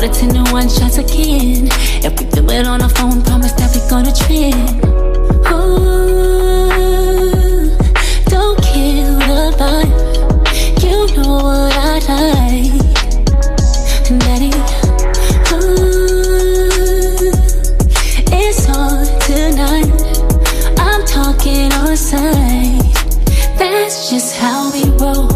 it 10 to 1 shots again. If we do it on the phone, promise that we gonna trend. Ooh, don't kill the vibe. You know what I like, daddy. Ooh, it's on tonight. I'm talking on sight. That's just how we roll.